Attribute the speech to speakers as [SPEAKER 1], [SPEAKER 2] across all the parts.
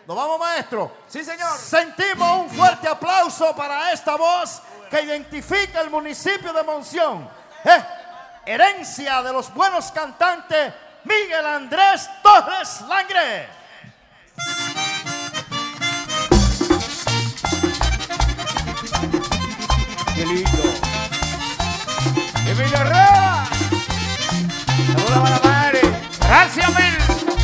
[SPEAKER 1] ¿Nos vamos, maestro?
[SPEAKER 2] Sí, señor.
[SPEAKER 1] Sentimos un fuerte aplauso para esta voz que identifica el municipio de Monción. Herencia de los buenos cantantes Miguel Andrés Torres Langre.
[SPEAKER 2] Qué lindo. Emilio Herrera. Saludos a la madre. Gracias, Mil.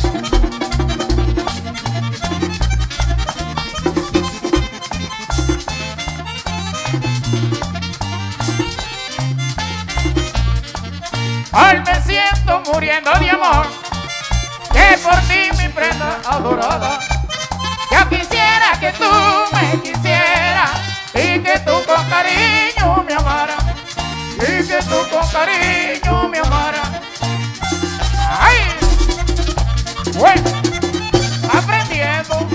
[SPEAKER 2] Hoy me siento muriendo de amor, que por ti mi prenda adorada. Yo quisiera que tú me quisieras y que tú con cariño me amaras, y que tú con cariño me amaras. ¡Ay! Bueno, aprendiendo.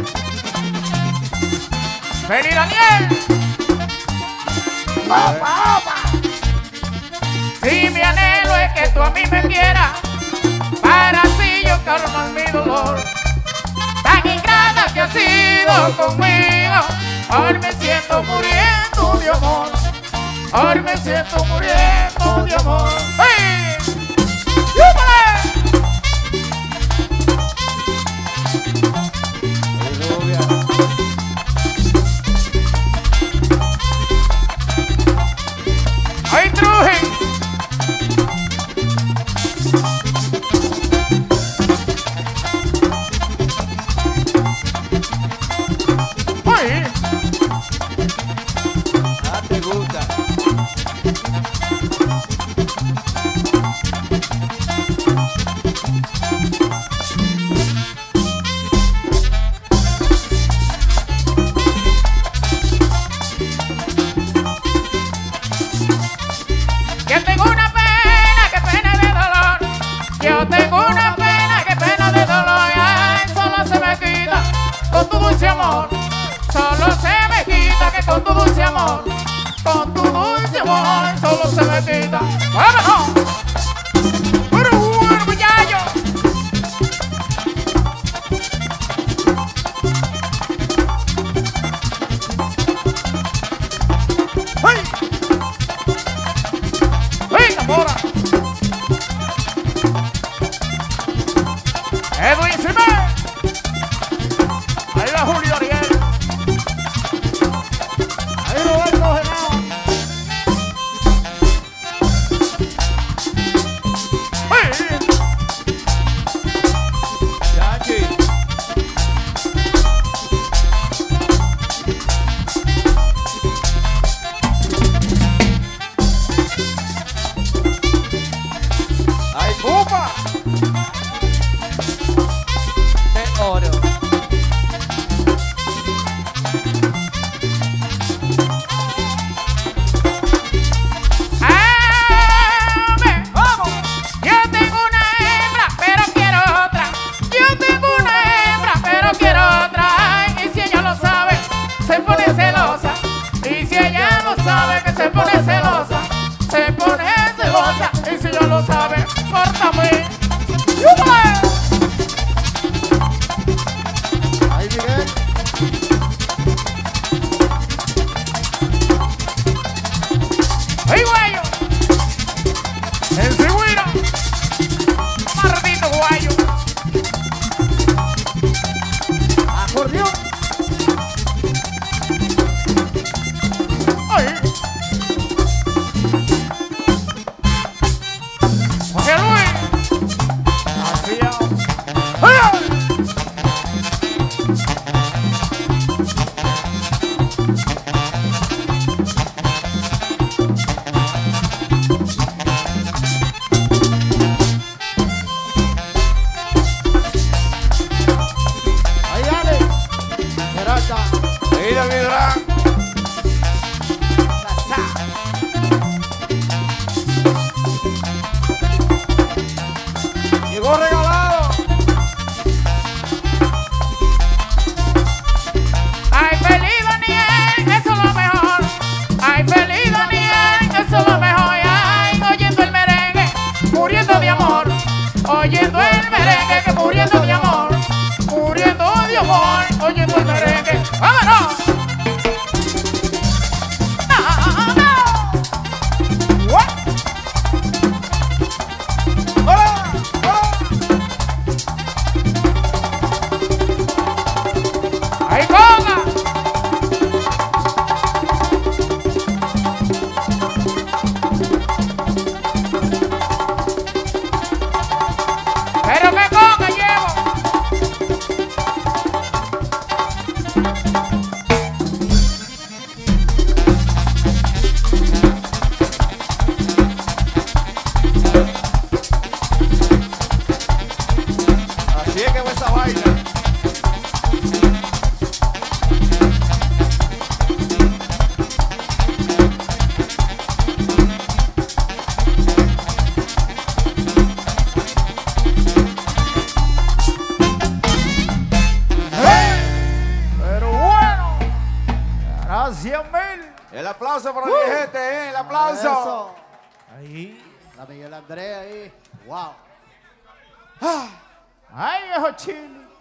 [SPEAKER 2] Feliz Daniel. ¡Opa, opa! Si mi anhelo es que tú a mí me quieras, para así yo calmar mi dolor. Tan ingrata que has sido conmigo, ahora me siento muriendo de amor. Ahora me siento muriendo de amor. ¡Hey! ¡Yúpale! ¡Ay, Trujillo! Te gusta. Yo tengo una pena, que pena de dolor. Yo tengo una pena, que pena de dolor. Ay, solo se me quita con tu dulce amor. Solo se me quita que con tu dulce amor. Con tu dulce amor solo se me quita. ¡Vámonos! ¡Pero bueno, muchacho! ¡Ay! ¡Ay, Zamora! ¡Edwin Jiménez! Ahí va Julio Ariel. Ahí Roberto Genao. ¡Ay, pupa! ¡Qué oro! Sabe que se pone celosa, y si yo lo sabe, córtame. ¡Yúbale!
[SPEAKER 1] Ahí, Miguel.
[SPEAKER 2] ¡Ay, guayo! ¡El cigüira! ¡Maldito guayo!
[SPEAKER 1] Acordeón.
[SPEAKER 2] José Luis. Así es.
[SPEAKER 1] Ahí, Ale. Peralta.
[SPEAKER 2] Ahí, David Durán. Llegó regalado. Ay, feliz Daniel, eso es lo mejor. Ay, feliz Daniel, eso es lo mejor. Ay, oyendo el merengue, muriendo de amor. Oyendo el merengue, que muriendo de amor. Muriendo de amor, oyendo
[SPEAKER 1] Gracias, Mel.
[SPEAKER 3] El aplauso para mi gente, el aplauso.
[SPEAKER 4] Eso.
[SPEAKER 1] Ahí.
[SPEAKER 4] La Miguel Andrés ahí. Wow.
[SPEAKER 1] Ay, viejo chile.